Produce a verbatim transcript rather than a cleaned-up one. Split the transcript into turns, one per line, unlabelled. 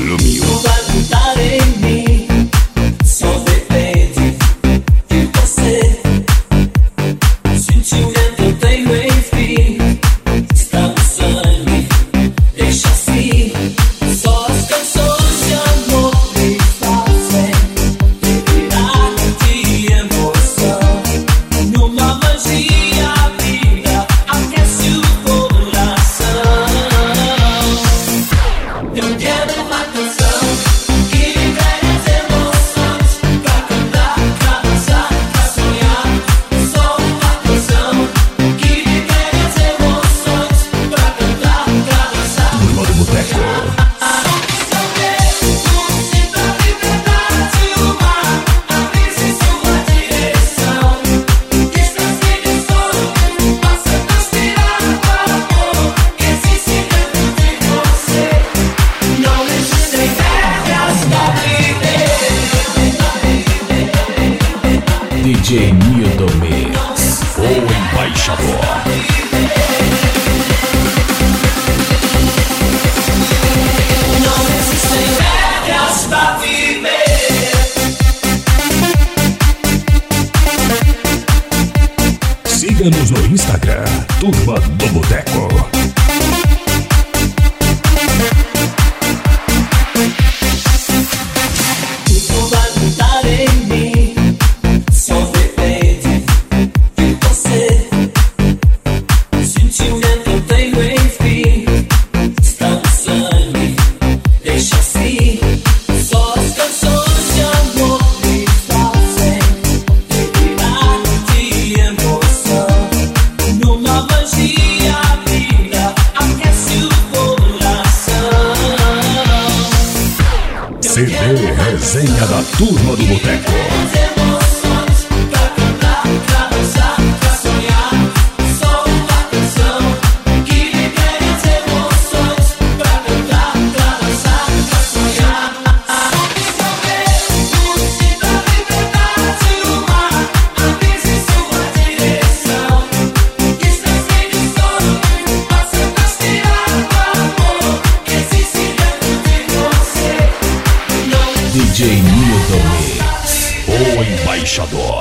Romeo.
Tu vai mudar em mim, só depende de você. O sentimento eu tenho, enfim, está no sangue, deixa assim. Só as canções de amor me fazem revirar de emoção. Numa magia a vida aquece o coração. Eu quero uma canção que libere as emoções, pra cantar, pra dançar, pra sonhar. Só uma canção que libere as emoções, pra cantar, pra dançar.
Turma do Boteco.
Sinta a liberdade, o mar, a brisa em sua direção. Distancia de sono, passa a transpirar o amor que existe dentro de você. Não existem regras pra viver.
D J Nildo Mix, o embaixador.
Não existem regras pra viver.
Siga-nos no Instagram, Turma do Boteco.
Tudo vai mudar em mim, só depende de você. O sentimento eu tenho, enfim, está no sangue, deixa assim. Só as canções de amor me fazem revirar de emoção. Numa magia a vida aquece o coração.
C D Resenha da Turma do Boteco.
As emoções pra cantar, pra dançar, pra sonhar. Só uma canção que libere as emoções, pra cantar, pra dançar, pra sonhar. Só vento, sinta a liberdade, o mar, a brisa em sua direção. Distancia de sono, passa a transpirar o amor que existe dentro de você. Não
D J Nildo Mix, o embaixador.